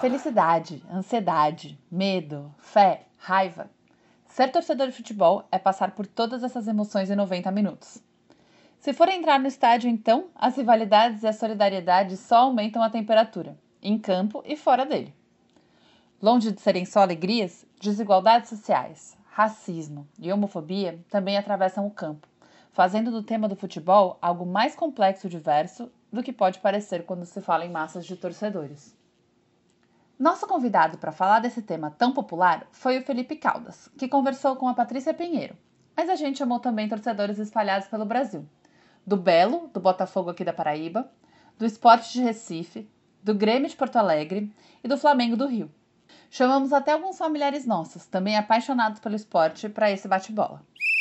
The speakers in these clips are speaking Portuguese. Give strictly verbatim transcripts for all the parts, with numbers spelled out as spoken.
Felicidade, ansiedade, medo, fé, raiva. Ser torcedor de futebol é passar por todas essas emoções em noventa minutos. Se for entrar no estádio, então, as rivalidades e a solidariedade só aumentam a temperatura, em campo e fora dele. Longe de serem só alegrias, desigualdades sociais, racismo e homofobia também atravessam o campo, fazendo do tema do futebol algo mais complexo e diverso do que pode parecer quando se fala em massas de torcedores. Nosso convidado para falar desse tema tão popular foi o Felipe Caldas, que conversou com a Patrícia Pinheiro, mas a gente chamou também torcedores espalhados pelo Brasil, do Belo, do Botafogo aqui da Paraíba, do Sport de Recife, do Grêmio de Porto Alegre e do Flamengo do Rio. Chamamos até alguns familiares nossos, também apaixonados pelo esporte, para esse bate-bola.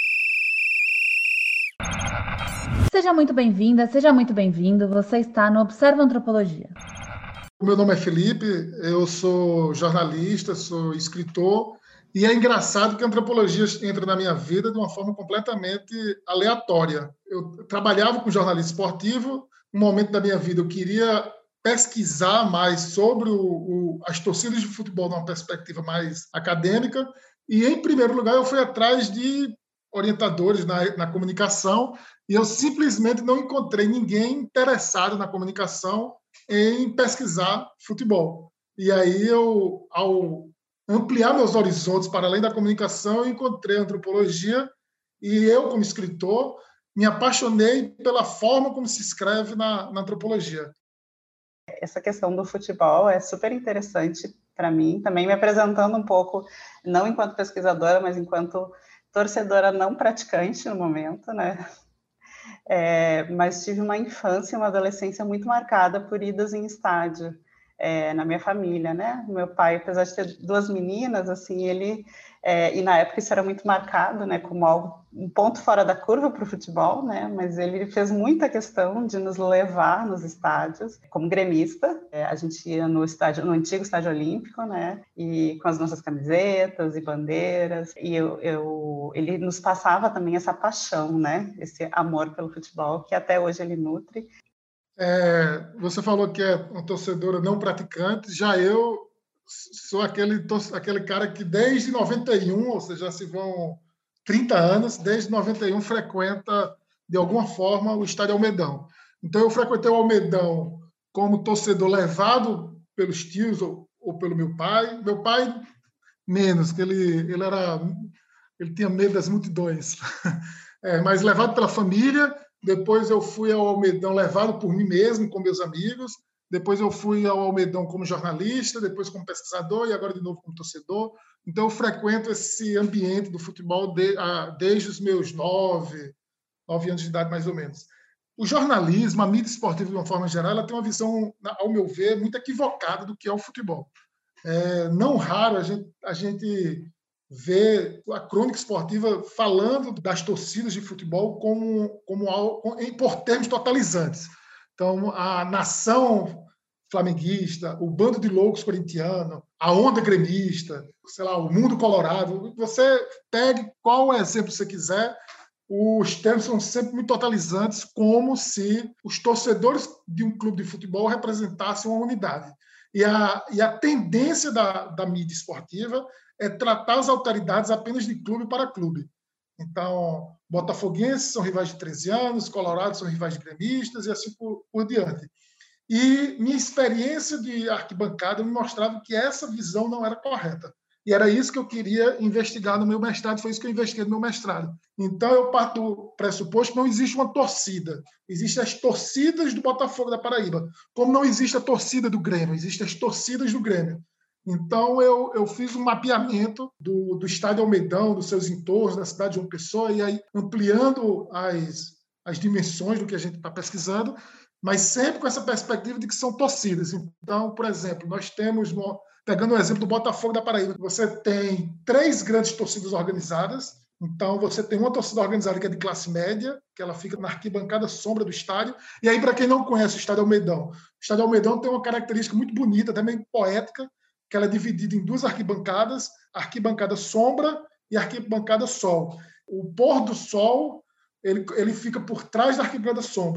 Seja muito bem-vinda, seja muito bem-vindo, você está no Observa Antropologia. Meu nome é Felipe, eu sou jornalista, sou escritor, e é engraçado que a antropologia entra na minha vida de uma forma completamente aleatória. Eu trabalhava com jornalismo esportivo, um momento da minha vida eu queria pesquisar mais sobre o, o, as torcidas de futebol numa perspectiva mais acadêmica, e, em primeiro lugar, eu fui atrás de orientadores na, na comunicação, e eu simplesmente não encontrei ninguém interessado na comunicação em pesquisar futebol. E aí eu, ao ampliar meus horizontes para além da comunicação, eu encontrei a antropologia e eu, como escritor, me apaixonei pela forma como se escreve na, na antropologia. Essa questão do futebol é super interessante para mim, também me apresentando um pouco, não enquanto pesquisadora, mas enquanto torcedora não praticante no momento, né? É, mas tive uma infância e uma adolescência muito marcada por idas em estádio, é, na minha família, né? Meu pai, apesar de ter duas meninas, assim, ele... É, e na época isso era muito marcado, né? Como algo, um ponto fora da curva para o futebol, né? Mas ele fez muita questão de nos levar nos estádios. Como gremista, é, a gente ia no estádio, no antigo Estádio Olímpico, né? E com as nossas camisetas e bandeiras. E eu, eu, ele nos passava também essa paixão, né? Esse amor pelo futebol, que até hoje ele nutre. É, você falou que é uma torcedora não praticante, já eu sou aquele, aquele cara que desde noventa e um, ou seja, já se vão trinta anos, desde noventa e um frequenta, de alguma forma, o Estádio Almedão. Então, eu frequentei o Almedão como torcedor levado pelos tios ou, ou pelo meu pai. Meu pai, menos, que ele, ele, era, ele tinha medo das multidões. É, mas levado pela família. Depois eu fui ao Almedão levado por mim mesmo, com meus amigos. Depois eu fui ao Almedão como jornalista, depois como pesquisador e agora de novo como torcedor. Então eu frequento esse ambiente do futebol de, a, desde os meus nove, nove anos de idade, mais ou menos. O jornalismo, a mídia esportiva, de uma forma geral, ela tem uma visão, ao meu ver, muito equivocada do que é o futebol. É, não raro a gente, a gente vê a crônica esportiva falando das torcidas de futebol como, como algo, por termos totalizantes. Então, a nação flamenguista, o bando de loucos corintiano, a onda gremista, sei lá, o mundo colorado, você pegue qual exemplo você quiser, os termos são sempre muito totalizantes, como se os torcedores de um clube de futebol representassem uma unidade. E a, e a tendência da, da mídia esportiva é tratar as autoridades apenas de clube para clube. Então, botafoguenses são rivais de treze anos, colorados são rivais de gremistas e assim por, por diante. E minha experiência de arquibancada me mostrava que essa visão não era correta. E era isso que eu queria investigar no meu mestrado, foi isso que eu investiguei no meu mestrado. Então, eu parto do pressuposto que não existe uma torcida. Existem as torcidas do Botafogo da Paraíba. Como não existe a torcida do Grêmio, existem as torcidas do Grêmio. Então, eu, eu fiz um mapeamento do, do Estádio Almedão, dos seus entornos, da cidade de João Pessoa, e aí ampliando as, as dimensões do que a gente está pesquisando, mas sempre com essa perspectiva de que são torcidas. Então, por exemplo, nós temos, pegando o exemplo do Botafogo da Paraíba, você tem três grandes torcidas organizadas. Então, você tem uma torcida organizada que é de classe média, que ela fica na arquibancada sombra do estádio. E aí, para quem não conhece o Estádio Almedão, o Estádio Almedão tem uma característica muito bonita, também poética, que ela é dividida em duas arquibancadas, a arquibancada sombra e a arquibancada sol. O pôr do sol ele, ele fica por trás da arquibancada sombra.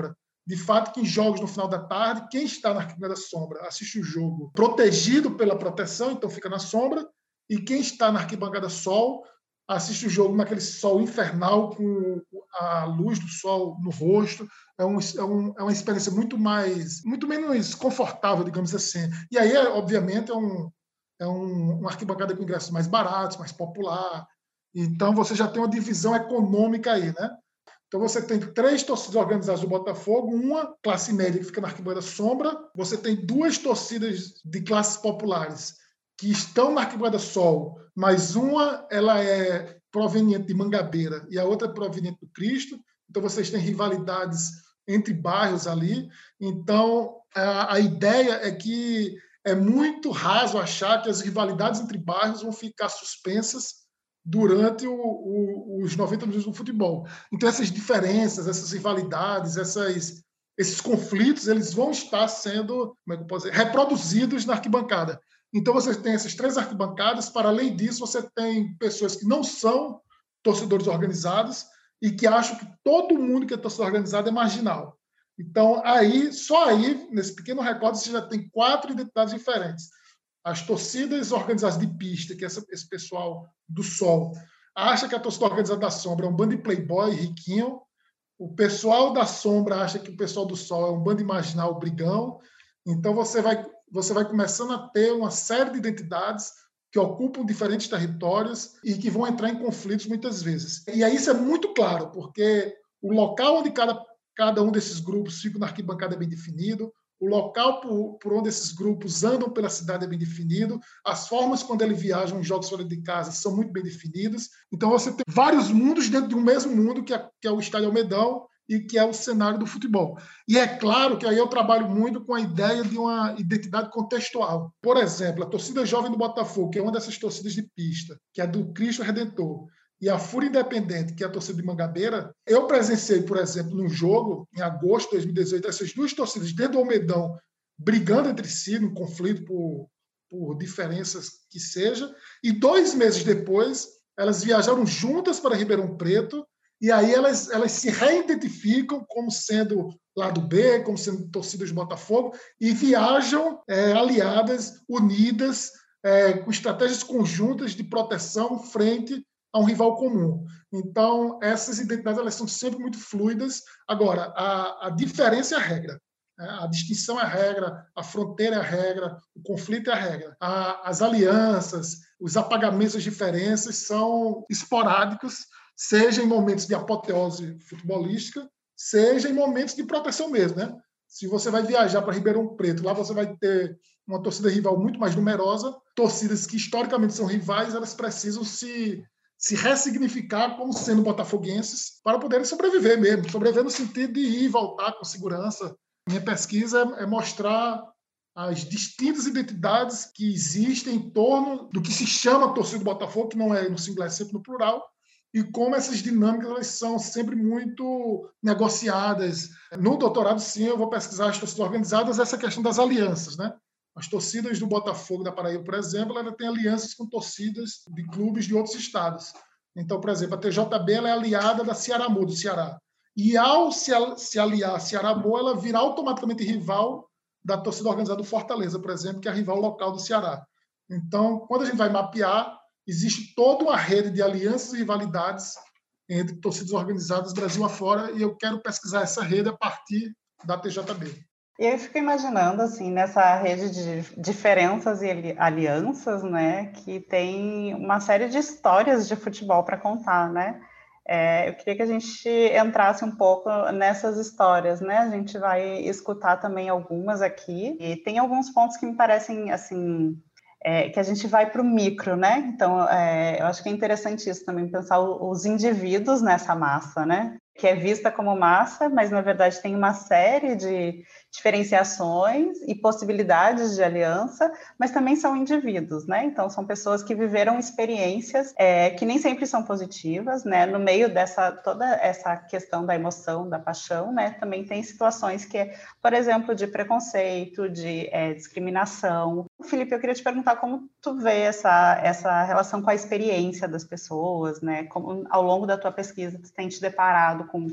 de fato, que em jogos no final da tarde, quem está na arquibancada sombra assiste o jogo protegido pela proteção, então fica na sombra, e quem está na arquibancada sol assiste o jogo naquele sol infernal, com a luz do sol no rosto. É, um, é, um, é uma experiência muito mais, muito menos confortável, digamos assim. E aí, obviamente, é, um, é um, uma arquibancada com ingressos mais baratos, mais popular. Então, você já tem uma divisão econômica aí, né? Então, você tem três torcidas organizadas do Botafogo, uma classe média que fica na arquibancada sombra, você tem duas torcidas de classes populares que estão na arquibancada sol, mas uma ela é proveniente de Mangabeira e a outra é proveniente do Cristo. Então, vocês têm rivalidades entre bairros ali. Então, a, a ideia é que é muito raso achar que as rivalidades entre bairros vão ficar suspensas durante o, o, os noventa minutos do futebol. Então, essas diferenças, essas rivalidades, essas, esses conflitos, eles vão estar sendo, como é que eu posso dizer, reproduzidos na arquibancada. Então, você tem essas três arquibancadas. Para além disso, você tem pessoas que não são torcedores organizados e que acham que todo mundo que é torcedor organizado é marginal. Então, aí, só aí, nesse pequeno recorte, você já tem quatro identidades diferentes. As torcidas organizadas de pista, que é esse pessoal do Sol, acha que a torcida organizada da Sombra é um bando de playboy riquinho. O pessoal da Sombra acha que o pessoal do Sol é um bando marginal brigão. Então, você vai, você vai começando a ter uma série de identidades que ocupam diferentes territórios e que vão entrar em conflitos muitas vezes. E aí isso é muito claro, porque o local onde cada, cada um desses grupos fica na arquibancada é bem definido, o local por, por onde esses grupos andam pela cidade é bem definido, as formas quando eles viajam em jogos fora de casa são muito bem definidas. Então, você tem vários mundos dentro de um mesmo mundo, que é, que é o Estádio Almedão e que é o cenário do futebol. E é claro que aí eu trabalho muito com a ideia de uma identidade contextual. Por exemplo, a torcida jovem do Botafogo, que é uma dessas torcidas de pista, que é do Cristo Redentor, e a Fúria Independente, que é a torcida de Mangabeira, eu presenciei, por exemplo, num jogo, em agosto de dois mil e dezoito, essas duas torcidas dentro do Almedão, brigando entre si, num conflito por, por diferenças que seja, e dois meses depois, elas viajaram juntas para Ribeirão Preto, e aí elas, elas se reidentificam como sendo lado B, como sendo torcidas de Botafogo, e viajam é, aliadas, unidas, é, com estratégias conjuntas de proteção frente a um rival comum. Então, essas identidades elas são sempre muito fluidas. Agora, a, a diferença é a regra. Né? A distinção é a regra, a fronteira é a regra, o conflito é a regra. A, as alianças, os apagamentos das diferenças são esporádicos, seja em momentos de apoteose futebolística, seja em momentos de proteção mesmo. Né? Se você vai viajar para Ribeirão Preto, lá você vai ter uma torcida rival muito mais numerosa, torcidas que historicamente são rivais, elas precisam se se ressignificar como sendo botafoguenses para poderem sobreviver mesmo, sobreviver no sentido de ir e voltar com segurança. Minha pesquisa é mostrar as distintas identidades que existem em torno do que se chama torcida do Botafogo, que não é no singular, é sempre no plural, e como essas dinâmicas elas são sempre muito negociadas. No doutorado, sim, eu vou pesquisar as torcidas organizadas, essa questão das alianças, né? As torcidas do Botafogo da Paraíba, por exemplo, ela tem alianças com torcidas de clubes de outros estados. Então, por exemplo, a T J B ela é aliada da Cearamô, do Ceará. E ao se, se aliar a Cearamô, ela vira automaticamente rival da torcida organizada do Fortaleza, por exemplo, que é a rival local do Ceará. Então, quando a gente vai mapear, existe toda uma rede de alianças e rivalidades entre torcidas organizadas Brasil afora, e eu quero pesquisar essa rede a partir da T J B. E eu fico imaginando, assim, nessa rede de diferenças e alianças, né, que tem uma série de histórias de futebol para contar, né? É, eu queria que a gente entrasse um pouco nessas histórias, né? A gente vai escutar também algumas aqui, e tem alguns pontos que me parecem, assim, é, que a gente vai para o micro, né? Então, é, eu acho que é interessante isso também, pensar os indivíduos nessa massa, né? Que é vista como massa, mas na verdade tem uma série de diferenciações e possibilidades de aliança, mas também são indivíduos, né? Então são pessoas que viveram experiências é, que nem sempre são positivas, né? No meio dessa toda essa questão da emoção, da paixão, né? Também tem situações que, por exemplo, de preconceito, de é, discriminação. Felipe, eu queria te perguntar como tu vê essa essa relação com a experiência das pessoas, né? Como ao longo da tua pesquisa tu tem te deparado com,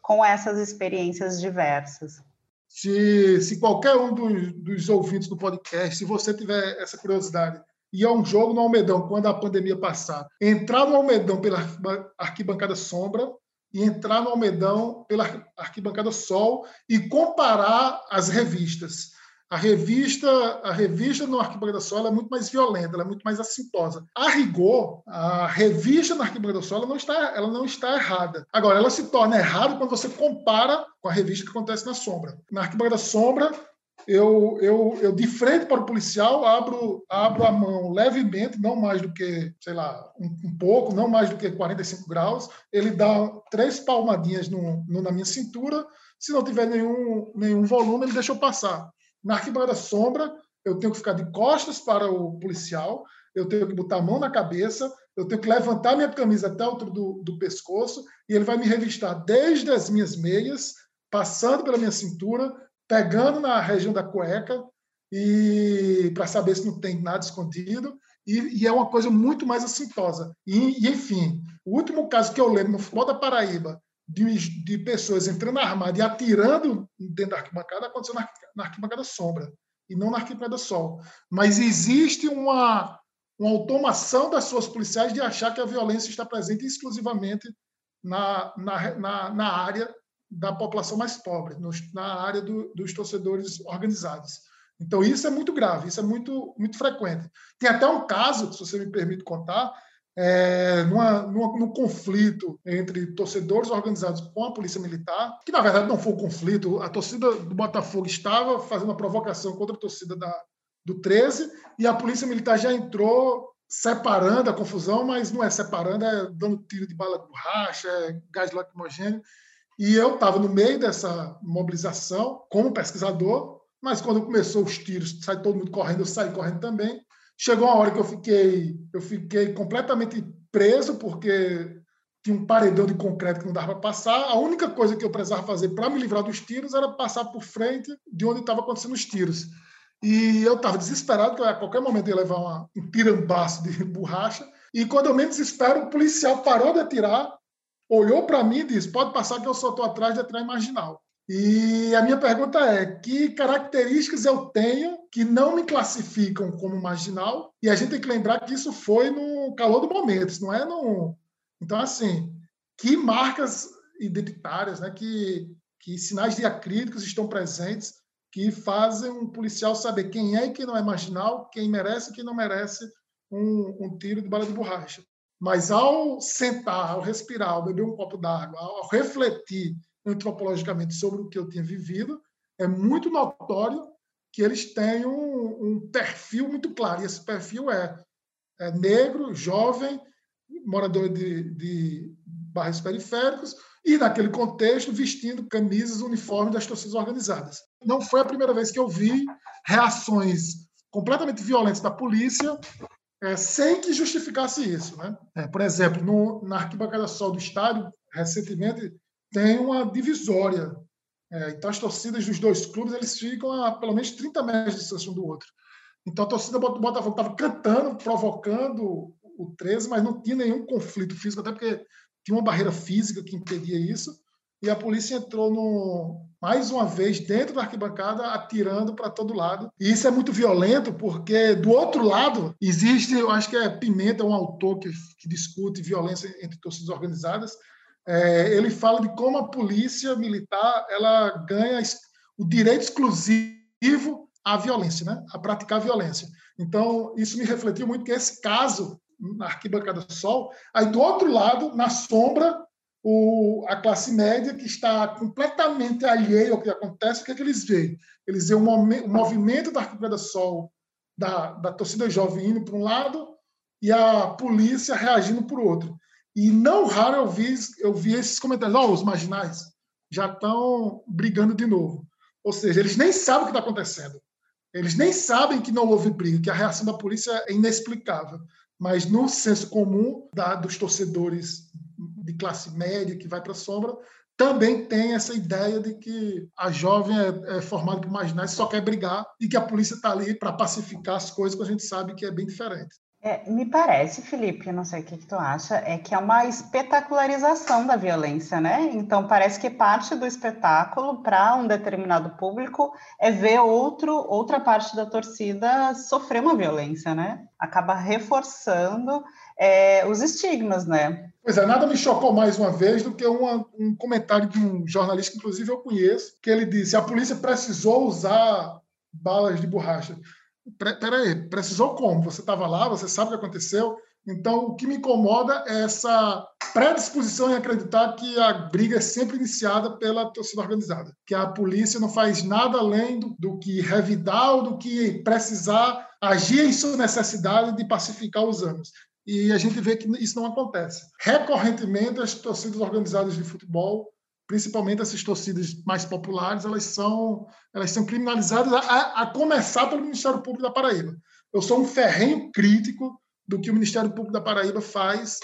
com essas experiências diversas. Se, se qualquer um dos, dos ouvintes do podcast, se você tiver essa curiosidade, ir a um jogo no Almedão quando a pandemia passar, entrar no Almedão pela arquibancada sombra e entrar no Almedão pela arquibancada sol e comparar as revistas. A revista, a revista no Arquibancada Sol ela é muito mais violenta, ela é muito mais assintosa. A rigor, a revista no Arquibancada Sol ela não está, ela não está errada. Agora, ela se torna errada quando você compara com a revista que acontece na sombra. Na Arquibancada Sombra, eu, eu, eu de frente para o policial abro, abro a mão levemente, não mais do que, sei lá, um, um pouco, não mais do que quarenta e cinco graus. Ele dá três palmadinhas no, no, na minha cintura. Se não tiver nenhum, nenhum volume, ele deixa eu passar. Na arquibancada sombra, eu tenho que ficar de costas para o policial, eu tenho que botar a mão na cabeça, eu tenho que levantar minha camisa até a altura do, do pescoço e ele vai me revistar desde as minhas meias, passando pela minha cintura, pegando na região da cueca e para saber se não tem nada escondido. E, e é uma coisa muito mais assintosa. E, e, enfim, o último caso que eu lembro no futebol da Paraíba, De, de pessoas entrando armadas e atirando dentro da arquibancada, aconteceu na, na arquibancada sombra, e não na arquibancada sol. Mas existe uma, uma automação das suas policiais de achar que a violência está presente exclusivamente na, na, na, na área da população mais pobre, no, na área do, dos torcedores organizados. Então, isso é muito grave, isso é muito, muito frequente. Tem até um caso, se você me permite contar, É, numa, numa, num conflito entre torcedores organizados com a polícia militar, que na verdade não foi um conflito, a torcida do Botafogo estava fazendo uma provocação contra a torcida da, do treze e a polícia militar já entrou separando a confusão, mas não é separando, é dando tiro de bala de borracha, é gás lacrimogêneo. E eu estava no meio dessa mobilização como pesquisador, mas quando começou os tiros, sai todo mundo correndo, eu saí correndo também. Chegou uma hora que eu fiquei, eu fiquei completamente preso, porque tinha um paredão de concreto que não dava para passar. A única coisa que eu precisava fazer para me livrar dos tiros era passar por frente de onde estavam acontecendo os tiros. E eu estava desesperado, que a qualquer momento ia levar uma, um tirambaço de borracha. E quando eu menos espero, o policial parou de atirar, olhou para mim e disse: pode passar que eu só estou atrás de atirar em marginal. E a minha pergunta é: que características eu tenho que não me classificam como marginal? E a gente tem que lembrar que isso foi no calor do momento, isso não é no... Então, assim, que marcas identitárias, né, que, que sinais diacríticos estão presentes que fazem um policial saber quem é e quem não é marginal, quem merece e quem não merece um, um tiro de bala de borracha. Mas ao sentar, ao respirar, ao beber um copo d'água, ao refletir antropologicamente sobre o que eu tinha vivido, é muito notório que eles têm um, um perfil muito claro. E esse perfil é, é negro, jovem, morador de, de bairros periféricos e, naquele contexto, vestindo camisas, uniformes das torcidas organizadas. Não foi a primeira vez que eu vi reações completamente violentas da polícia é, sem que justificasse isso, né? É, por exemplo, no, na arquibancada sol do estádio, recentemente, tem uma divisória. É, então, as torcidas dos dois clubes eles ficam a pelo menos trinta metros de distância um do outro. Então, a torcida do Botafogo estava cantando, provocando o treze, mas não tinha nenhum conflito físico, até porque tinha uma barreira física que impedia isso. E a polícia entrou, no, mais uma vez, dentro da arquibancada, atirando para todo lado. E isso é muito violento, porque, do outro lado, existe, eu acho que é Pimenta, um autor que, que discute violência entre torcidas organizadas. É, ele fala de como a polícia militar ela ganha o direito exclusivo à violência, né? A praticar a violência. Então, isso me refletiu muito que esse caso, na arquibancada sol, aí do outro lado, na sombra, o, a classe média que está completamente alheia ao que acontece, o que é que eles veem? Eles veem o, o movimento da arquibancada sol, da, da torcida jovem indo para um lado e a polícia reagindo para o outro. E não raro eu vi, eu vi esses comentários: oh, os marginais já estão brigando de novo. Ou seja, eles nem sabem o que está acontecendo. Eles nem sabem que não houve briga, que a reação da polícia é inexplicável. Mas no senso comum da, dos torcedores de classe média que vai para a sombra, também tem essa ideia de que a jovem é, é formada por marginais, só quer brigar e que a polícia está ali para pacificar as coisas, que a gente sabe que é bem diferente. É, me parece, Felipe, não sei o que, que tu acha, é que é uma espetacularização da violência, né? Então, parece que parte do espetáculo para um determinado público é ver outro, outra parte da torcida sofrer uma violência, né? Acaba reforçando é, os estigmas, né? Pois é, nada me chocou mais uma vez do que uma, um comentário de um jornalista que, inclusive, eu conheço, que ele disse: a polícia precisou usar balas de borracha. Peraí, precisou como? Você estava lá, você sabe o que aconteceu. Então, o que me incomoda é essa predisposição em acreditar que a briga é sempre iniciada pela torcida organizada, que a polícia não faz nada além do, do que revidar ou do que precisar agir em sua necessidade de pacificar os ânimos. E a gente vê que isso não acontece. Recorrentemente, as torcidas organizadas de futebol, principalmente essas torcidas mais populares, elas são, elas são criminalizadas, a, a começar pelo Ministério Público da Paraíba. Eu sou um ferrenho crítico do que o Ministério Público da Paraíba faz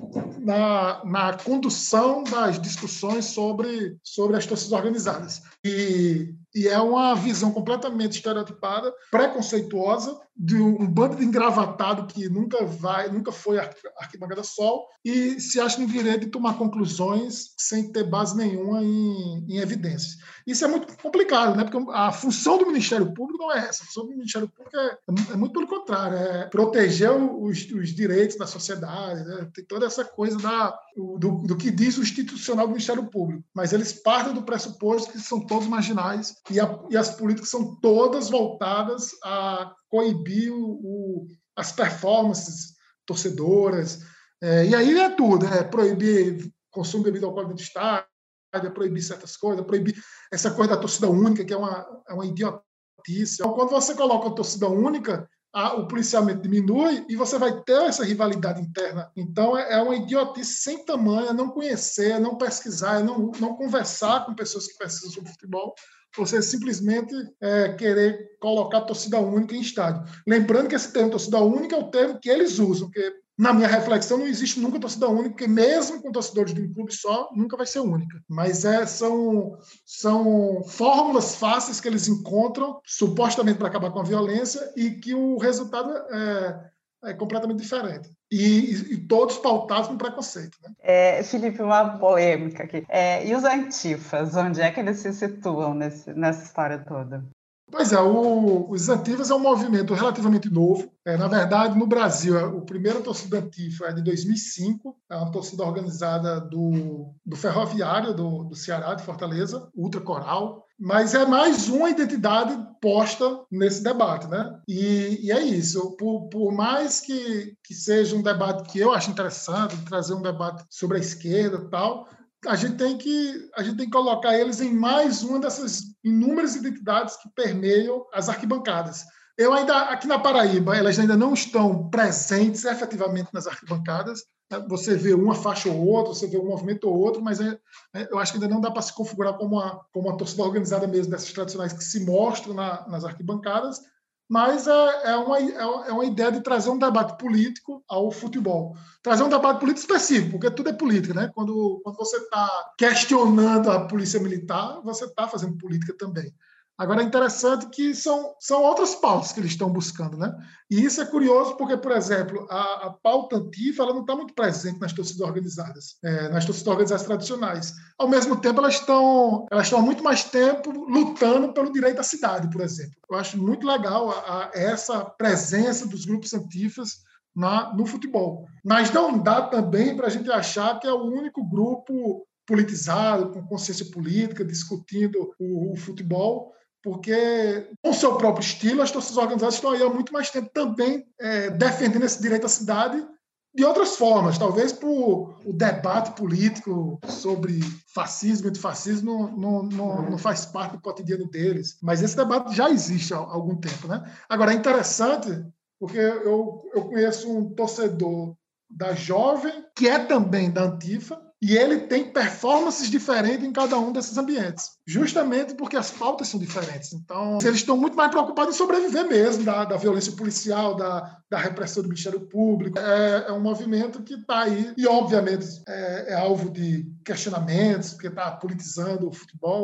na, na condução das discussões sobre, sobre as torcidas organizadas. E, e é uma visão completamente estereotipada, preconceituosa, de um bando de engravatado que nunca vai, nunca foi arquibancada sol e se acha no direito de tomar conclusões sem ter base nenhuma em, em evidências. Isso é muito complicado, né? Porque a função do Ministério Público não é essa. A função do Ministério Público é, é muito pelo contrário, é proteger os, os direitos da sociedade, né? Tem toda essa coisa da, do, do que diz o institucional do Ministério Público. Mas eles partem do pressuposto que são todos marginais e, a, e as políticas são todas voltadas a coibir o, o, as performances torcedoras. É, e aí é tudo, é proibir consumo de bebida alcoólica dentro do estádio, é proibir certas coisas, é proibir essa coisa da torcida única, que é uma, é uma idiotice. Então, quando você coloca a torcida única, a, o policiamento diminui e você vai ter essa rivalidade interna. Então, é, é uma idiotice sem tamanho, é não conhecer, é não pesquisar, é não, não conversar com pessoas que pesquisam sobre futebol, você simplesmente é, querer colocar a torcida única em estádio. Lembrando que esse termo torcida única é o termo que eles usam, porque na minha reflexão não existe nunca torcida única, porque mesmo com torcedores de um clube só, nunca vai ser única. Mas é, são, são fórmulas fáceis que eles encontram, supostamente para acabar com a violência, e que o resultado é, é completamente diferente. E, e, e todos pautados no preconceito. Né? É, Felipe, uma polêmica aqui. É, e os antifas, onde é que eles se situam nesse, nessa história toda? Pois é, o, os antifas é um movimento relativamente novo. É, na verdade, no Brasil, o primeiro torcida antifa é de dois mil e cinco, é uma torcida organizada do, do Ferroviário, do, do Ceará, de Fortaleza, Ultra Coral. Mas é mais uma identidade posta nesse debate, né? E, e é isso. Por, por mais que, que seja um debate que eu acho interessante, trazer um debate sobre a esquerda e tal, a gente tem que a gente tem que colocar eles em mais uma dessas inúmeras identidades que permeiam as arquibancadas. Eu ainda aqui na Paraíba, elas ainda não estão presentes efetivamente nas arquibancadas. Você vê uma faixa ou outra, você vê um movimento ou outro, mas é, é, eu acho que ainda não dá para se configurar como uma, como uma torcida organizada mesmo dessas tradicionais que se mostram na, nas arquibancadas. Mas é, é, uma, é uma ideia de trazer um debate político ao futebol. Trazer um debate político específico, porque tudo é política, né? Quando, quando você está questionando a polícia militar, você está fazendo política também. Agora, é interessante que são, são outras pautas que eles estão buscando, né? E isso é curioso porque, por exemplo, a, a pauta antifa ela não está muito presente nas torcidas organizadas, é, nas torcidas organizadas tradicionais. Ao mesmo tempo, elas estão elas estão há muito mais tempo lutando pelo direito à cidade, por exemplo. Eu acho muito legal a, a, essa presença dos grupos antifas na, no futebol. Mas não dá também para a gente achar que é o único grupo politizado, com consciência política, discutindo o, o futebol, porque, com o seu próprio estilo, as torcidas organizadas estão aí há muito mais tempo também é, defendendo esse direito à cidade de outras formas. Talvez por o debate político sobre fascismo e antifascismo não, não, não, não faz parte do cotidiano deles. Mas esse debate já existe há algum tempo. Né? Agora, é interessante, porque eu, eu conheço um torcedor da Jovem, que é também da Antifa, e ele tem performances diferentes em cada um desses ambientes, justamente porque as pautas são diferentes. Então, eles estão muito mais preocupados em sobreviver mesmo da, da violência policial, da, da repressão do Ministério Público. É, é um movimento que está aí e, obviamente, é, é alvo de questionamentos, porque está politizando o futebol.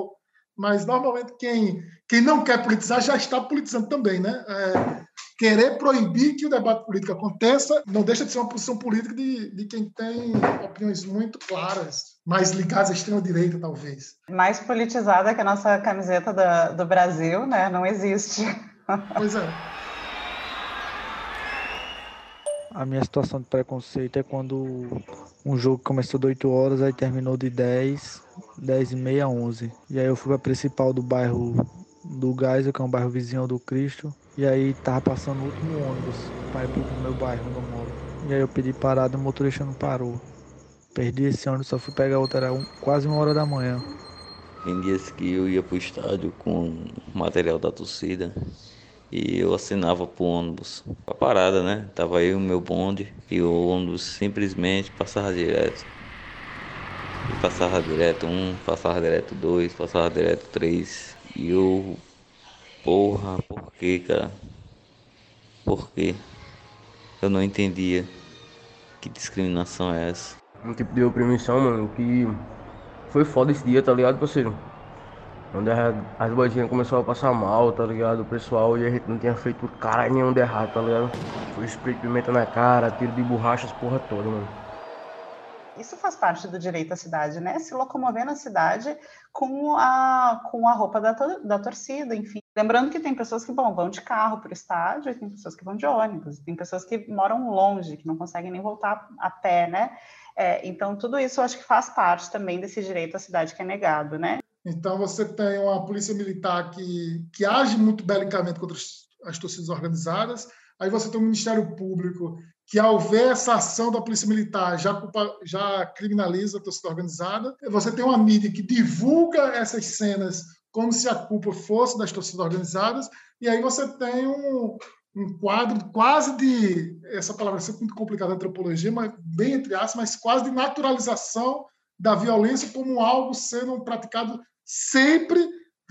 mas normalmente quem, quem não quer politizar já está politizando também, né? É, querer proibir que o debate político aconteça não deixa de ser uma posição política de, de quem tem opiniões muito claras, mais ligadas à extrema-direita, talvez. Mais politizada que a nossa camiseta do, do Brasil, né? Não existe. Pois é. A minha situação de preconceito é quando um jogo começou de oito horas, aí terminou de dez, dez e meia, onze. E aí eu fui pra principal do bairro do Geisel, que é um bairro vizinho do Cristo. E aí tava passando o último ônibus para ir pro meu bairro onde eu moro. E aí eu pedi parada, o motorista não parou. Perdi esse ônibus, só fui pegar outro, era um, quase uma hora da manhã. Tem dias que eu ia pro estádio com material da torcida e eu assinava pro ônibus a parada, né? Tava eu e o meu bonde e o ônibus simplesmente passava direto. E passava direto um, passava direto dois, passava direto três. E eu, porra, por que, cara? Por quê? Eu não entendia. Que discriminação é essa? Um tipo de opressão, mano, que foi foda esse dia, tá ligado, parceiro? Onde as boizinhas começaram a passar mal, tá ligado? O pessoal, e a gente não tinha feito caralho nenhum de errado, tá ligado? Foi spray de pimenta na cara, tiro de borracha, as porra toda, mano. Isso faz parte do direito à cidade, né? Se locomover na cidade com a, com a roupa da, to, da torcida, enfim. Lembrando que tem pessoas que bom, vão de carro para o estádio, e tem pessoas que vão de ônibus, tem pessoas que moram longe, que não conseguem nem voltar a pé, né? É, então, tudo isso eu acho que faz parte também desse direito à cidade que é negado, né? Então, você tem uma polícia militar que, que age muito belicamente contra as, as torcidas organizadas, aí você tem um Ministério Público que, ao ver essa ação da Polícia Militar, já, culpa, já criminaliza a torcida organizada. Você tem uma mídia que divulga essas cenas como se a culpa fosse das torcidas organizadas, e aí você tem um, um quadro quase de, essa palavra é sempre muito complicada na antropologia, mas bem entre aspas, mas quase de naturalização da violência como algo sendo praticado sempre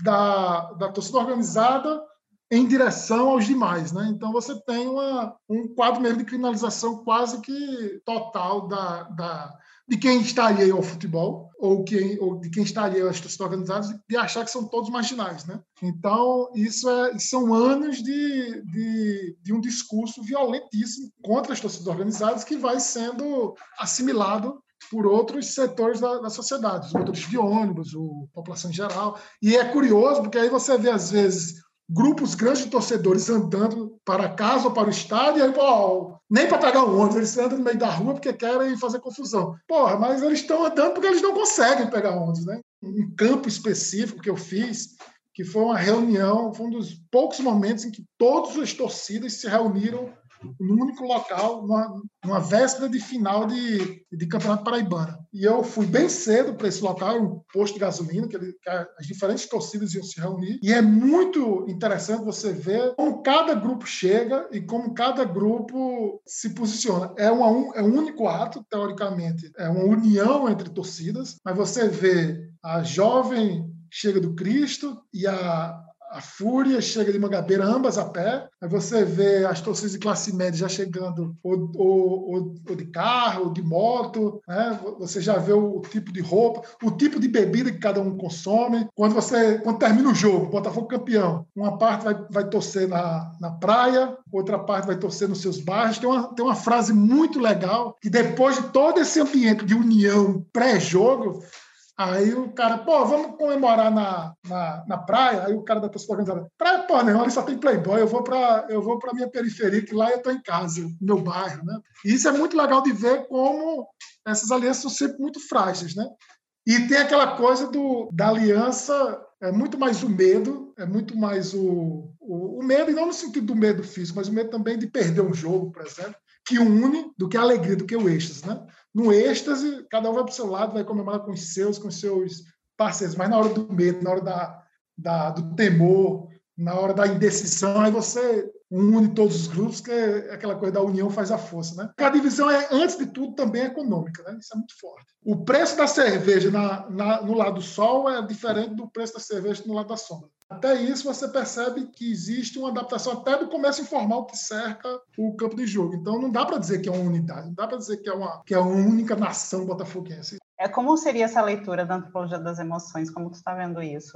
da, da torcida organizada em direção aos demais, né? Então você tem uma, um quadro mesmo de criminalização quase que total da, da, de quem está alheio ao futebol ou, quem, ou de quem está alheio às torcidas organizadas, de achar que são todos marginais, né? Então isso é, são anos de, de, de um discurso violentíssimo contra as torcidas organizadas que vai sendo assimilado por outros setores da, da sociedade, os motores de ônibus, a população em geral. E é curioso, porque aí você vê, às vezes, grupos grandes de torcedores andando para casa ou para o estádio, e aí, pô, nem para pegar o ônibus, eles andam no meio da rua porque querem fazer confusão. Porra, mas eles estão andando porque eles não conseguem pegar ônibus, né? Um campo específico que eu fiz, que foi uma reunião, foi um dos poucos momentos em que todas as torcidas se reuniram num único local, numa, numa véspera de final de, de Campeonato Paraibano. E eu fui bem cedo para esse local, um posto de gasolina, que, ele, que as diferentes torcidas iam se reunir. E é muito interessante você ver como cada grupo chega e como cada grupo se posiciona. É, uma, é um único ato, teoricamente, é uma união entre torcidas, mas você vê a jovem chega do Cristo e a A Fúria chega de Mangabeira, ambas a pé. Aí você vê as torcidas de classe média já chegando ou, ou, ou de carro, ou de moto, né? Você já vê o tipo de roupa, o tipo de bebida que cada um consome. Quando, você, quando termina o jogo, Botafogo campeão, uma parte vai, vai torcer na, na praia, outra parte vai torcer nos seus bairros. Tem uma, tem uma frase muito legal, que depois de todo esse ambiente de união pré-jogo, aí o cara, pô, vamos comemorar na, na, na praia. Aí o cara da torcida organizada, praia, pô, não, ali só tem playboy, eu vou para eu vou para minha periferia, que lá eu estou em casa, no meu bairro, né? E isso é muito legal de ver como essas alianças são sempre muito frágeis, né? E tem aquela coisa do, da aliança, é muito mais o medo, é muito mais o, o, o medo, e não no sentido do medo físico, mas o medo também de perder um jogo, por exemplo, que une do que a alegria, do que o êxtase, né? No êxtase, cada um vai para o seu lado, vai comemorar com os seus, com os seus parceiros, mas na hora do medo, na hora da, da, do temor, na hora da indecisão, aí você une todos os grupos, que é aquela coisa da união faz a força, né? A divisão é, antes de tudo, também econômica, né? Isso é muito forte. O preço da cerveja na, na, no lado do sol é diferente do preço da cerveja no lado da sombra. Até isso você percebe que existe uma adaptação até do comércio informal que cerca o campo de jogo. Então não dá para dizer que é uma unidade, não dá para dizer que é uma, que é uma única nação botafoguense. É, como seria essa leitura da antropologia das emoções? Como tu está vendo isso?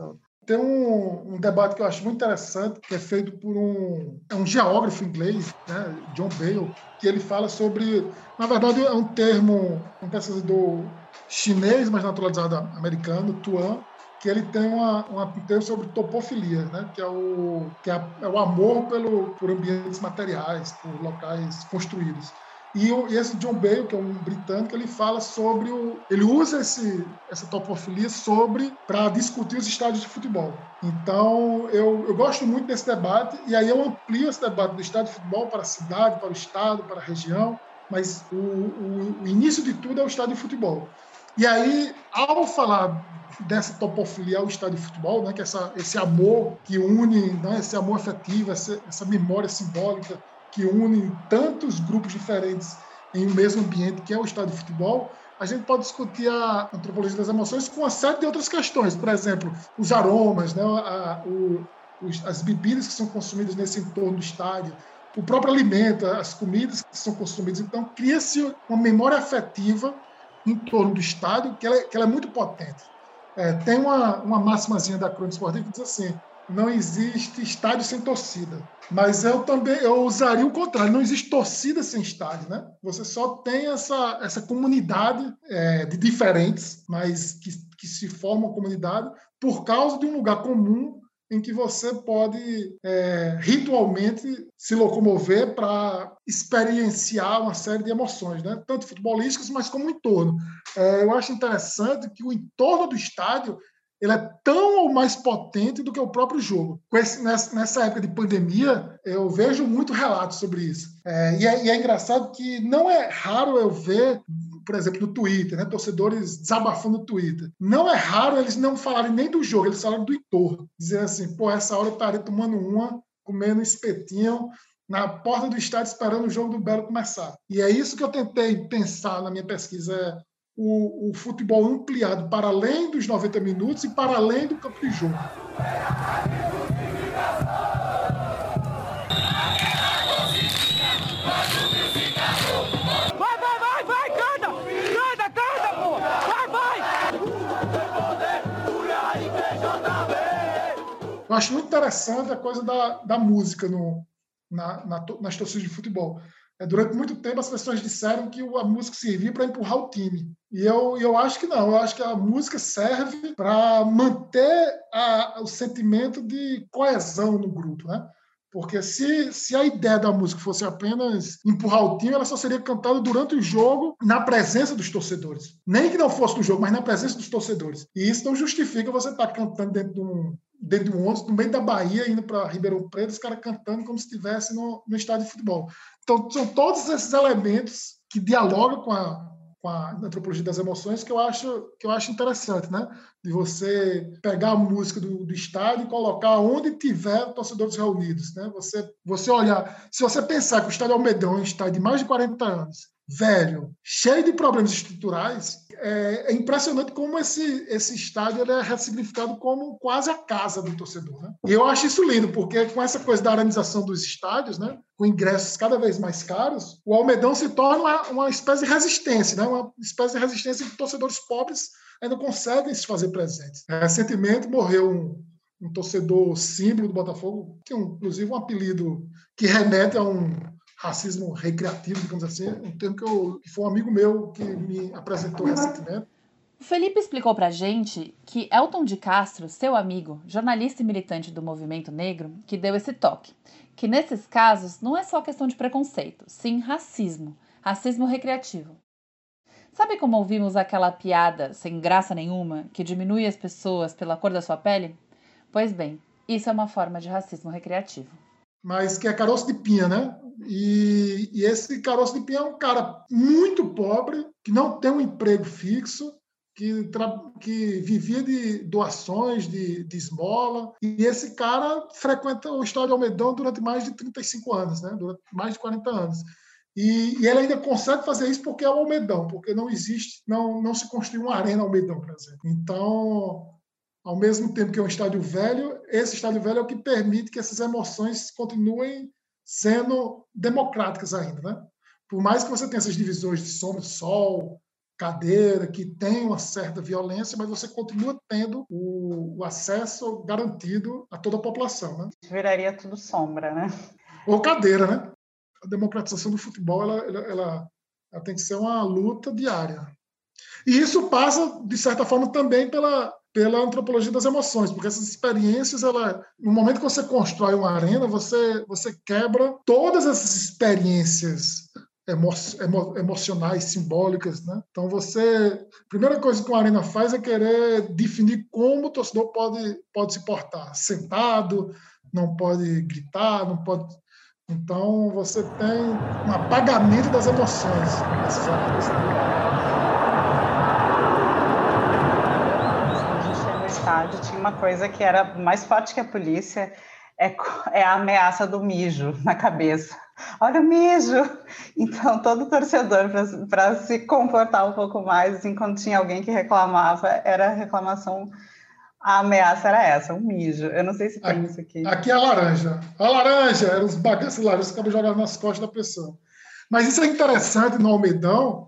Tem um, um debate que eu acho muito interessante, que é feito por um, é um geógrafo inglês, né, John Bale, que ele fala sobre, na verdade é um termo, um pesquisador chinês, mas naturalizado americano, Tuan, que ele tem uma, uma, um termo sobre topofilia, né, que, é o, que é, é o amor pelo, por ambientes materiais, por locais construídos. E esse John Bale, que é um britânico, ele fala sobre o, ele usa esse, essa topofilia sobre para discutir os estádios de futebol. Então, eu, eu gosto muito desse debate, e aí eu amplio esse debate do estádio de futebol para a cidade, para o estado, para a região, mas o, o, o início de tudo é o estádio de futebol. E aí, ao falar dessa topofilia ao estádio de futebol, né, que é essa, esse amor que une, né, esse amor afetivo, essa, essa memória simbólica que une tantos grupos diferentes em um mesmo ambiente, que é o estádio de futebol, a gente pode discutir a antropologia das emoções com uma série de outras questões. Por exemplo, os aromas, né, a, o, os, as bebidas que são consumidas nesse entorno do estádio, o próprio alimento, as comidas que são consumidas. Então, cria-se uma memória afetiva em torno do estádio, que ela, que ela é muito potente. É, tem uma, uma máximazinha da Crônica Esportiva que diz assim: não existe estádio sem torcida. Mas eu também eu usaria o contrário, não existe torcida sem estádio, né? Você só tem essa, essa comunidade é, de diferentes, mas que, que se formam comunidade por causa de um lugar comum em que você pode é, ritualmente se locomover para experienciar uma série de emoções, né? Tanto futebolísticas, mas como o entorno. É, eu acho interessante que o entorno do estádio ele é tão ou mais potente do que o próprio jogo. Com esse, nessa, nessa época de pandemia, eu vejo muito relatos sobre isso. É, e, é, e é engraçado que não é raro eu ver, por exemplo, no Twitter, né, torcedores desabafando no Twitter. Não é raro eles não falarem nem do jogo, eles falam do entorno. Dizendo assim, pô, essa hora eu estaria tomando uma, comendo um espetinho, na porta do estádio esperando o jogo do Belo começar. E é isso que eu tentei pensar na minha pesquisa, O, o futebol ampliado para além dos noventa minutos e para além do campo de jogo. Vai, vai, vai, vai, canta! Canta, canta, pô! Vai, vai! Eu acho muito interessante a coisa da, da música no, na, na, nas torcidas de futebol. É, durante muito tempo as pessoas disseram que a música servia para empurrar o time. E eu, eu acho que não. Eu acho que a música serve para manter a, o sentimento de coesão no grupo, né? Porque se, se a ideia da música fosse apenas empurrar o time, ela só seria cantada durante o jogo, na presença dos torcedores. Nem que não fosse no jogo, mas na presença dos torcedores. E isso não justifica você estar cantando dentro de um, dentro de um ônibus, no meio da Bahia, indo para Ribeirão Preto, os caras cantando como se estivesse no, no estádio de futebol. Então, são todos esses elementos que dialogam com a, com a antropologia das emoções que eu acho, que eu acho interessante, né? De você pegar a música do, do estádio e colocar onde tiver torcedores reunidos, né? Você, você olhar... Se você pensar que o estádio Almedão é um estádio de mais de quarenta anos, velho, cheio de problemas estruturais, é, é impressionante como esse, esse estádio ele é ressignificado como quase a casa do torcedor, né? E eu acho isso lindo, porque com essa coisa da arenização dos estádios, né, com ingressos cada vez mais caros, o Almedão se torna uma, uma espécie de resistência, né, uma espécie de resistência que torcedores pobres ainda conseguem se fazer presentes. Recentemente morreu um, um torcedor símbolo do Botafogo, que é um, inclusive um apelido que remete a um racismo recreativo, digamos assim, um termo que, eu, que foi um amigo meu que me apresentou recentemente. O Felipe explicou pra gente que Elton de Castro, seu amigo, jornalista e militante do movimento negro, que deu esse toque, que nesses casos não é só questão de preconceito, sim racismo, racismo recreativo. Sabe como ouvimos aquela piada sem graça nenhuma que diminui as pessoas pela cor da sua pele? Pois bem, isso é uma forma de racismo recreativo. Mas que é caroço de pinha, né? E, e esse caroço de pinha é um cara muito pobre, que não tem um emprego fixo, que, que vivia de doações, de, de esmola. E esse cara frequenta o estádio Almedão durante mais de trinta e cinco anos, né? Durante mais de quarenta anos. E, e ele ainda consegue fazer isso porque é o Almedão, porque não existe, não, não se construiu uma arena Almedão, por exemplo. Então, ao mesmo tempo que é um estádio velho, esse estádio velho é o que permite que essas emoções continuem sendo democráticas ainda, né? Por mais que você tenha essas divisões de sombra, sol, cadeira, que tem uma certa violência, mas você continua tendo o, o, o acesso garantido a toda a população, né? Viraria tudo sombra, né? Ou cadeira, né? A democratização do futebol ela, ela, ela, ela tem que ser uma luta diária. E isso passa, de certa forma, também pela, pela antropologia das emoções, porque essas experiências, ela, no momento que você constrói uma arena, você, você quebra todas essas experiências emo, emo, emocionais, simbólicas, né? Então, você... A primeira coisa que uma arena faz é querer definir como o torcedor pode, pode se portar. Sentado, não pode gritar, não pode... Então, você tem um apagamento das emoções nessas arenas. Estádio, tinha uma coisa que era mais forte que a polícia, é, é a ameaça do mijo na cabeça. Olha o mijo! Então, todo torcedor, para se comportar um pouco mais, assim, quando tinha alguém que reclamava, era a reclamação, a ameaça era essa, um mijo. Eu não sei se tem aqui, isso aqui. Aqui é a laranja. A laranja, eram os bagaços laranjas que acabavam jogando nas costas da pessoa. Mas isso é interessante no Almedão,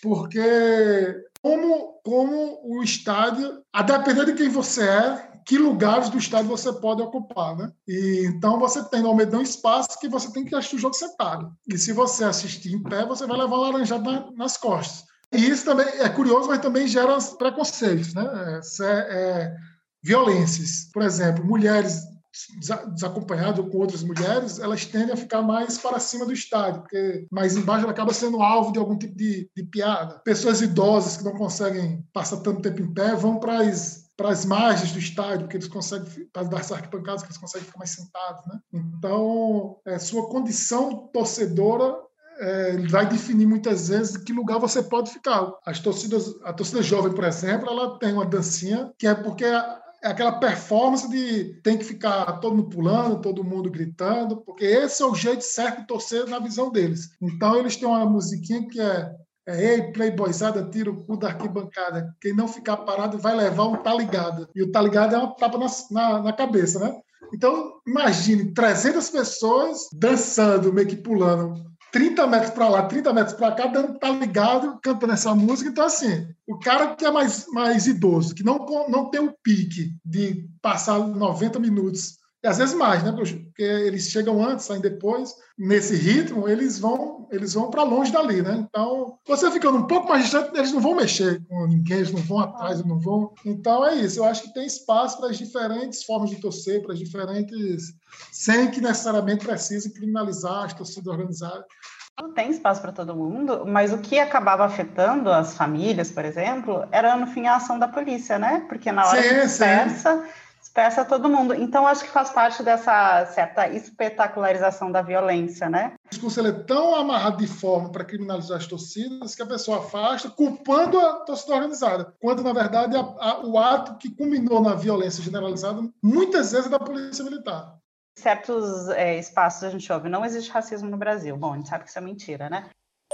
porque como, como o estádio, a depender de quem você é, que lugares do estádio você pode ocupar, né? E, então você tem no Almedão espaço que você tem que assistir o jogo sentado. E se você assistir em pé, você vai levar uma laranjada na, nas costas. E isso também é curioso, mas também gera preconceitos, né? É, é, violências. Por exemplo, mulheres desacompanhadas ou com outras mulheres, elas tendem a ficar mais para cima do estádio, porque mais embaixo ela acaba sendo alvo de algum tipo de, de piada. Pessoas idosas que não conseguem passar tanto tempo em pé vão para as para as margens do estádio, porque eles conseguem, para as arquibancadas, que eles conseguem ficar mais sentados, né? Então, é, sua condição torcedora é, vai definir muitas vezes que lugar você pode ficar. As torcidas, a torcida jovem, por exemplo, ela tem uma dancinha que é porque é aquela performance de tem que ficar todo mundo pulando, todo mundo gritando, porque esse é o jeito certo de torcer na visão deles. Então, eles têm uma musiquinha que é É, ei, playboyzada, tira o cu da arquibancada. Quem não ficar parado vai levar um tá ligado. E o tá ligado é uma tapa na, na, na cabeça, né? Então, imagine trezentas pessoas dançando, meio que pulando trinta metros para lá, trinta metros para cá, dando tá ligado, cantando essa música. Então, assim, o cara que é mais, mais idoso, que não, não tem o pique de passar noventa minutos, e às vezes mais, né? Porque eles chegam antes, saem depois. Nesse ritmo, eles vão, eles vão para longe dali, né? Então, você ficando um pouco mais distante, eles não vão mexer com ninguém, eles não vão atrás, eles não vão. Então, é isso. Eu acho que tem espaço para as diferentes formas de torcer, para as diferentes... sem que necessariamente precise criminalizar as torcidas organizadas. Não tem espaço para todo mundo, mas o que acabava afetando as famílias, por exemplo, era, no fim, a ação da polícia, né? Porque na hora sim, que dispersa... Dispersa todo mundo. Então, acho que faz parte dessa certa espetacularização da violência, né? O discurso ele é tão amarrado de forma para criminalizar as torcidas que a pessoa afasta, culpando a torcida organizada, quando, na verdade, a, a, o ato que culminou na violência generalizada, muitas vezes, é da polícia militar. Em certos é, espaços a gente ouve, não existe racismo no Brasil. Bom, a gente sabe que isso é mentira, né?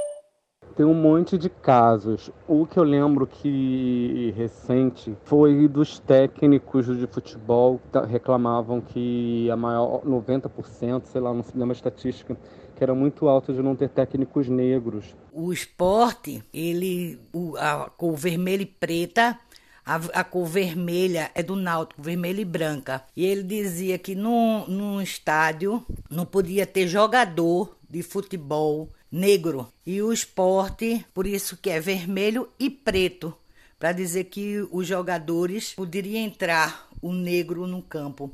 Tem um monte de casos. O que eu lembro que recente foi dos técnicos de futebol que reclamavam que a maior noventa por cento, sei lá, não se lembra a estatística, que era muito alta de não ter técnicos negros. O esporte, ele, a cor vermelha e preta, a, a cor vermelha é do Náutico, vermelha e branca. E ele dizia que num, num estádio não podia ter jogador de futebol negro, e o esporte, por isso que é vermelho e preto, para dizer que os jogadores poderiam entrar o negro no campo.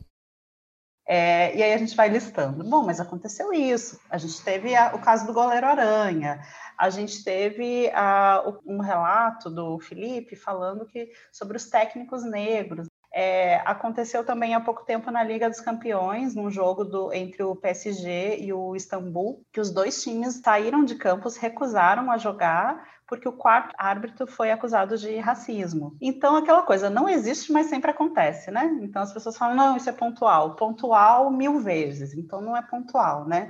É, e aí a gente vai listando. Bom, mas aconteceu isso. A gente teve a, o caso do goleiro Aranha. A gente teve a, um relato do Felipe falando que, sobre os técnicos negros. É, aconteceu também há pouco tempo na Liga dos Campeões, num jogo do, entre o P S G e o Istambul, que os dois times saíram de campos, recusaram a jogar, porque o quarto árbitro foi acusado de racismo. Então, aquela coisa não existe, mas sempre acontece, né? Então, as pessoas falam, não, isso é pontual. Pontual mil vezes, então não é pontual, né?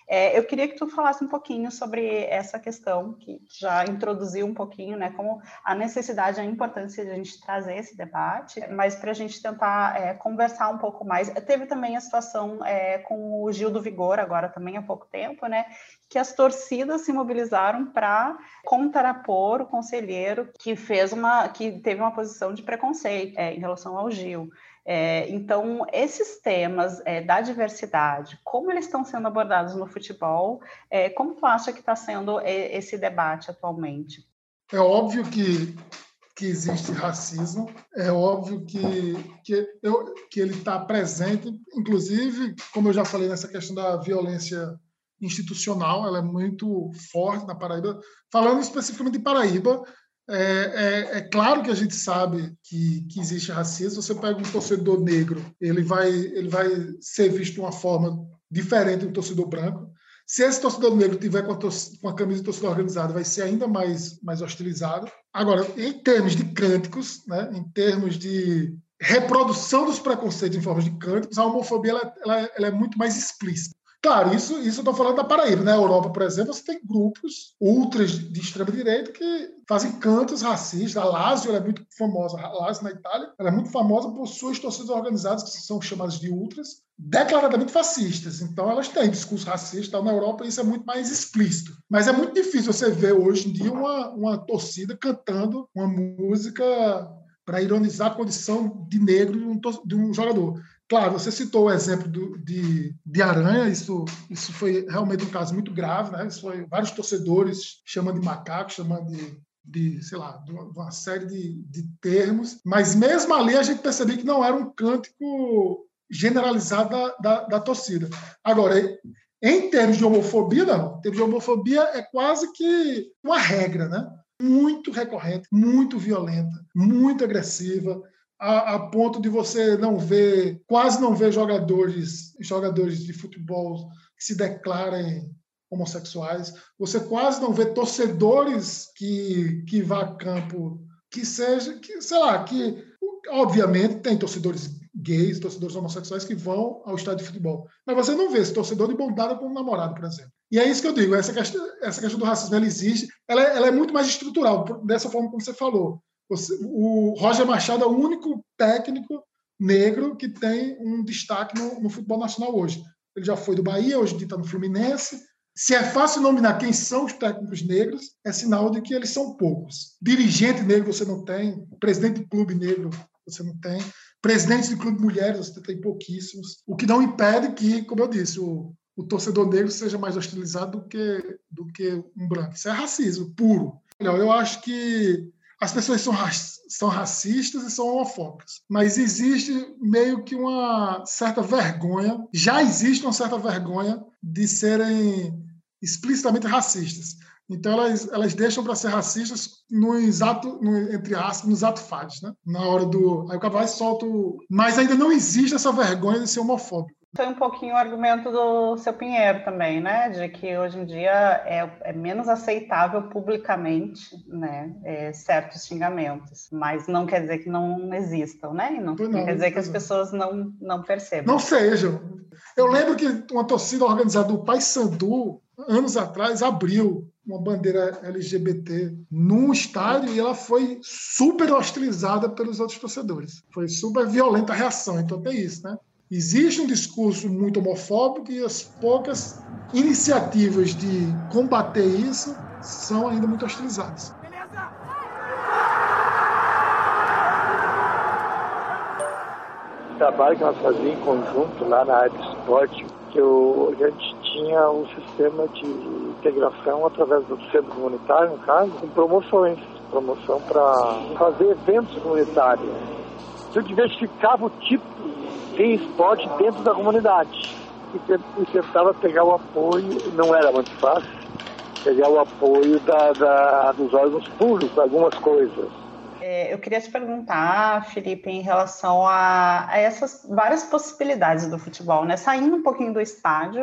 É, eu queria que tu falasse um pouquinho sobre essa questão, que já introduziu um pouquinho, né, como a necessidade, a importância de a gente trazer esse debate, mas para a gente tentar é, conversar um pouco mais. Teve também a situação é, com o Gil do Vigor, agora também há pouco tempo, né, que as torcidas se mobilizaram para contrapor o conselheiro que fez uma, que teve uma posição de preconceito é, em relação ao Gil. É, então, esses temas é, da diversidade, como eles estão sendo abordados no futebol, é, como tu acha que está sendo esse debate atualmente? É óbvio que, que existe racismo, é óbvio que, que, eu, que ele está presente, inclusive, como eu já falei nessa questão da violência institucional, ela é muito forte na Paraíba. Falando especificamente de Paraíba, É, é, é claro que a gente sabe que, que existe racismo. Você pega um torcedor negro, ele vai, ele vai ser visto de uma forma diferente do torcedor branco. Se esse torcedor negro tiver com a, torcida, com a camisa de torcida organizada, vai ser ainda mais, mais hostilizado. Agora, em termos de cânticos, né, em termos de reprodução dos preconceitos em forma de cânticos, a homofobia ela, ela, ela é muito mais explícita. Claro, isso, isso eu estou falando da Paraíba. Na Europa, por exemplo, você tem grupos ultras de extrema-direita que fazem cantos racistas. A Lazio ela é muito famosa, a Lazio na Itália, ela é muito famosa por suas torcidas organizadas, que são chamadas de ultras, declaradamente fascistas. Então, elas têm discurso racista. Na Europa, isso é muito mais explícito. Mas é muito difícil você ver hoje em dia uma, uma torcida cantando uma música para ironizar a condição de negro de um, de um jogador. Claro, você citou o exemplo do, de, de Aranha, isso, isso foi realmente um caso muito grave, né? Isso foi vários torcedores chamando de macaco, chamando de, de sei lá, de uma, de uma série de, de termos, mas mesmo ali a gente percebeu que não era um cântico generalizado da, da, da torcida. Agora, em termos de homofobia, não. Em termos de homofobia é quase que uma regra, né? Muito recorrente, muito violenta, muito agressiva, A, a ponto de você não ver, quase não ver jogadores, jogadores de futebol que se declarem homossexuais. Você quase não vê torcedores que, que vá a campo, que seja, que, sei lá, que obviamente tem torcedores gays, torcedores homossexuais que vão ao estádio de futebol. Mas você não vê esse torcedor de mão dada com um namorado, por exemplo. E é isso que eu digo, essa questão, essa questão do racismo, ela existe, ela, ela é muito mais estrutural, dessa forma como você falou. O Roger Machado é o único técnico negro que tem um destaque no, no futebol nacional hoje. Ele já foi do Bahia, hoje está no Fluminense. Se é fácil nominar quem são os técnicos negros, é sinal de que eles são poucos. Dirigente negro você não tem, presidente de clube negro você não tem, presidente de clube de mulheres você tem pouquíssimos, o que não impede que, como eu disse, o, o torcedor negro seja mais hostilizado do que, do que um branco. Isso é racismo puro. Eu acho que as pessoas são, são racistas e são homofóbicas, mas existe meio que uma certa vergonha, já existe uma certa vergonha de serem explicitamente racistas. Então, elas, elas deixam para ser racistas nos atos, no, entre aspas, nos atos fados, né? Na hora do... Aí o cara vai e solta o... Mas ainda não existe essa vergonha de ser homofóbico. Foi um pouquinho o argumento do seu Pinheiro também, né? De que hoje em dia é, é menos aceitável publicamente, né? É, certos xingamentos. Mas não quer dizer que não existam, né? E não, não, não quer dizer que as pessoas não, não percebam. Não sejam. Eu lembro que uma torcida organizada do Paysandu, anos atrás, abriu uma bandeira L G B T num estádio e ela foi super hostilizada pelos outros torcedores. Foi super violenta a reação. Então tem isso, né? Existe um discurso muito homofóbico e as poucas iniciativas de combater isso são ainda muito hostilizadas. O trabalho que nós fazíamos em conjunto lá na área de esporte, que eu, a gente tinha um sistema de integração através do centro comunitário, no caso, com promoções, promoção para fazer eventos comunitários. Eu diversificava o tipo de esporte dentro da comunidade e tentava pegar o apoio, não era muito fácil, pegar o apoio da, da, dos órgãos públicos, algumas coisas. É, eu queria te perguntar, Felipe, em relação a, a essas várias possibilidades do futebol, né? Saindo um pouquinho do estádio,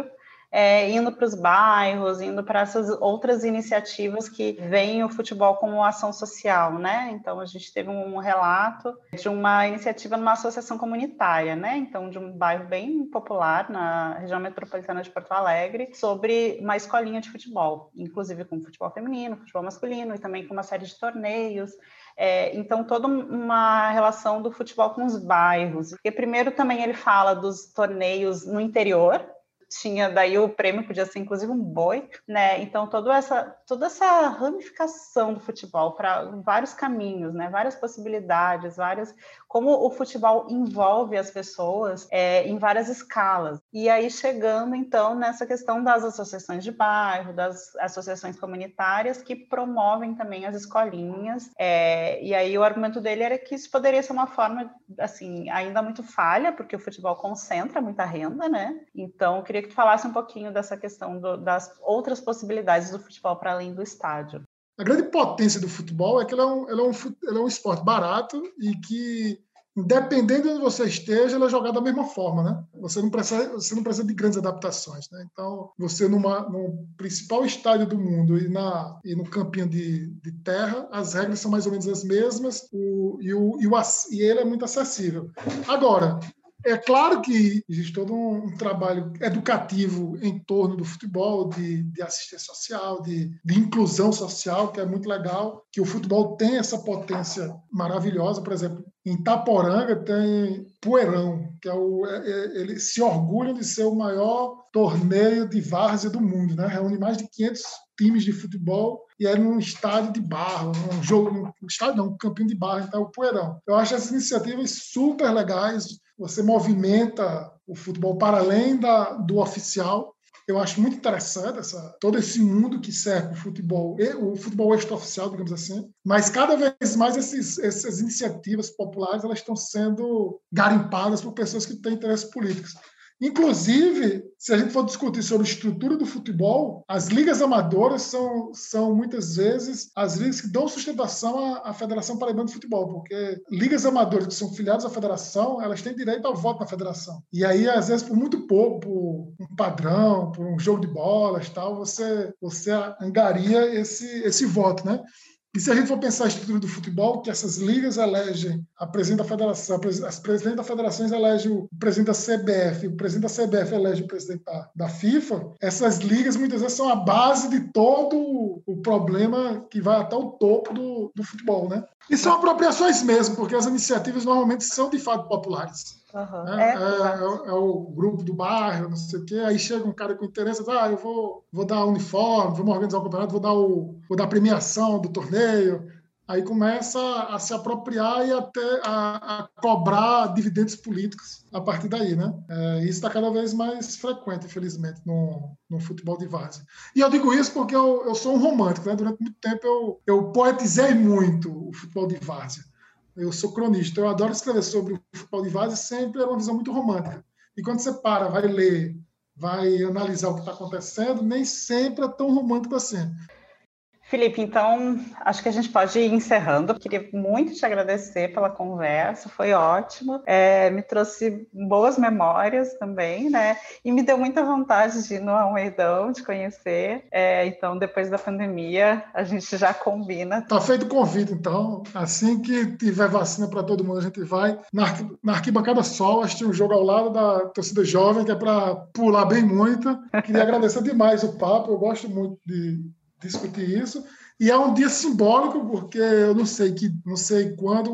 é, indo para os bairros, indo para essas outras iniciativas que veem o futebol como ação social, né? Então, a gente teve um relato de uma iniciativa numa associação comunitária, né? Então, de um bairro bem popular na região metropolitana de Porto Alegre, sobre uma escolinha de futebol, inclusive com futebol feminino, futebol masculino e também com uma série de torneios. É, então, toda uma relação do futebol com os bairros. Porque primeiro também ele fala dos torneios no interior, tinha daí o prêmio podia ser inclusive um boi, né? Então toda essa toda essa ramificação do futebol para vários caminhos, né? Várias possibilidades, várias como o futebol envolve as pessoas é, em várias escalas. E aí chegando então nessa questão das associações de bairro, das associações comunitárias que promovem também as escolinhas. É, e aí o argumento dele era que isso poderia ser uma forma assim ainda muito falha, porque o futebol concentra muita renda, né? Então eu queria que tu falasse um pouquinho dessa questão do, das outras possibilidades do futebol para além do estádio. A grande potência do futebol é que ele é um, ele é um, ele é um esporte barato e que, independente de onde você esteja, ele é jogado da mesma forma, né? Você não precisa, você não precisa de grandes adaptações, né? Então, você numa, no principal estádio do mundo e, na, e no campinho de, de terra, as regras são mais ou menos as mesmas o, e, o, e, o, e ele é muito acessível. Agora, é claro que existe todo um, um trabalho educativo em torno do futebol, de, de assistência social, de, de inclusão social, que é muito legal, que o futebol tem essa potência maravilhosa. Por exemplo, em Itaporanga tem Poeirão, que é o, é, é, eles se orgulham de ser o maior torneio de várzea do mundo, né? Reúne mais de quinhentos times de futebol e é num estádio de barro, num jogo, num estádio não, um campinho de barro, então é o Poeirão. Eu acho essas iniciativas super legais. Você movimenta o futebol para além da, do oficial. Eu acho muito interessante essa, todo esse mundo que cerca o futebol, o futebol extra-oficial, digamos assim. Mas cada vez mais esses, essas iniciativas populares elas estão sendo garimpadas por pessoas que têm interesses políticos. Inclusive, se a gente for discutir sobre a estrutura do futebol, as ligas amadoras são, são muitas vezes as ligas que dão sustentação à, à Federação Paraibana de Futebol, porque ligas amadoras que são filiadas à federação, elas têm direito ao voto na federação. E aí, às vezes, por muito pouco, por um padrão, por um jogo de bolas, tal, você, você angaria esse, esse voto, né? E se a gente for pensar a estrutura do futebol, que essas ligas elegem a presidente da federação, as presidentes das federações elegem o presidente da C B F, o presidente da C B F elege o presidente da, da FIFA, essas ligas muitas vezes são a base de todo o problema que vai até o topo do, do futebol, né? E são apropriações mesmo, porque as iniciativas normalmente são de fato populares. Uhum. Né? É, é, é, é o grupo do bairro, não sei o quê. Aí chega um cara com interesse, ah, eu vou, vou dar uniforme, vamos organizar o campeonato, vou dar, o, vou dar a premiação do torneio. Aí começa a se apropriar e até a, a cobrar dividendos políticos a partir daí, né? É, isso está cada vez mais frequente, infelizmente, no, no futebol de várzea. E eu digo isso porque eu, eu sou um romântico, né? Durante muito tempo eu, eu poetizei muito o futebol de várzea. Eu sou cronista, eu adoro escrever sobre o futebol de várzea, sempre é uma visão muito romântica. E quando você para, vai ler, vai analisar o que está acontecendo, nem sempre é tão romântico assim. Felipe, então, acho que a gente pode ir encerrando. Queria muito te agradecer pela conversa, foi ótimo. É, me trouxe boas memórias também, né? E me deu muita vontade de ir no Almeidão, de conhecer. É, então, depois da pandemia, a gente já combina. Tá feito o convite, então. Assim que tiver vacina para todo mundo, a gente vai na, arqu... na Arquibancada Sol, assistir um jogo ao lado da torcida jovem, que é para pular bem muito. Queria agradecer demais o papo, eu gosto muito de discutir isso, e é um dia simbólico porque eu não sei que não sei quando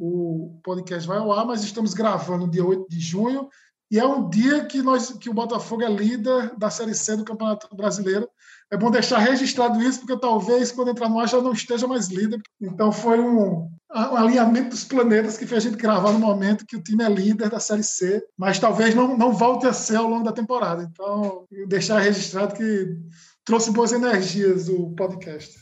o, o podcast vai ao ar, mas estamos gravando no dia oito de junho e é um dia que nós que o Botafogo é líder da Série C do Campeonato Brasileiro. É bom deixar registrado isso porque talvez quando entrar no ar já não esteja mais líder. Então foi um, um alinhamento dos planetas que fez a gente gravar no momento que o time é líder da Série C, mas talvez não, não volte a ser ao longo da temporada. Então deixar registrado que trouxe boas energias o podcast.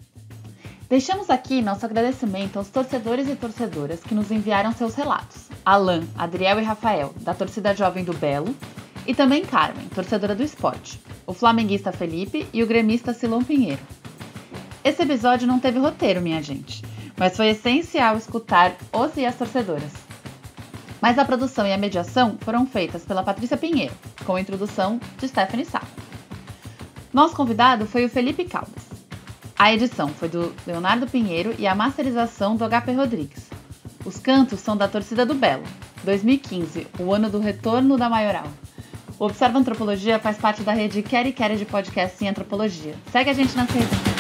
Deixamos aqui nosso agradecimento aos torcedores e torcedoras que nos enviaram seus relatos. Alan, Adriel e Rafael, da torcida jovem do Belo, e também Carmen, torcedora do esporte, o flamenguista Felipe e o gremista Silon Pinheiro. Esse episódio não teve roteiro, minha gente, mas foi essencial escutar os e as torcedoras. Mas a produção e a mediação foram feitas pela Patrícia Pinheiro. com a introdução de Stephanie Sá. Nosso convidado foi o Felipe Caldas. A edição foi do Leonardo Pinheiro e a masterização do H P Rodrigues. Os cantos são da Torcida do Belo, dois mil e quinze, o ano do retorno da Maioral. O Observa Antropologia faz parte da rede Quer e Quer de podcast em antropologia. Segue a gente nas redes.